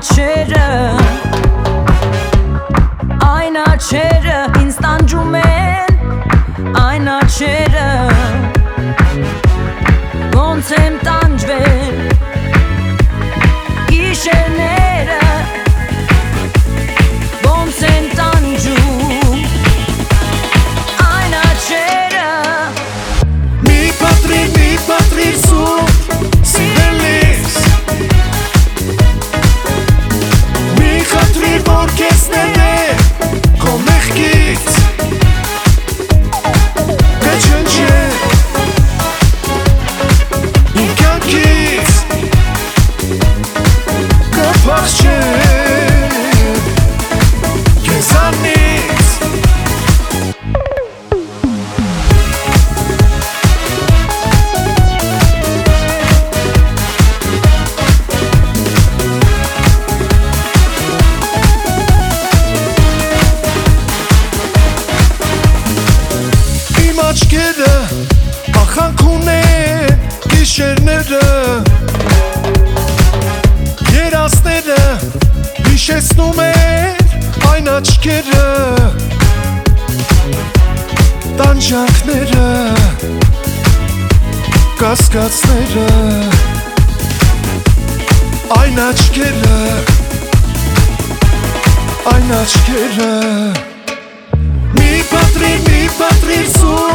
աչերը, այն աչերը ինձ տանջում են, այն աչերը ոնց եմ տանջվել գիշերները, ոնց են տանջում այն աչերը։ Mi patrir su սիրելիս, մի խնդրիր, որ քեզ ներե քո մեղքից կչնչեք իմ կյանքից կփախչեք քեզանից։ Աչքերը ախանք ունեն գիշերները, երազները հիշեցնում են այն աչքերը, տանջանքները, կասկածները, այն աչքերը, այն աչքերը։ Mi patrir su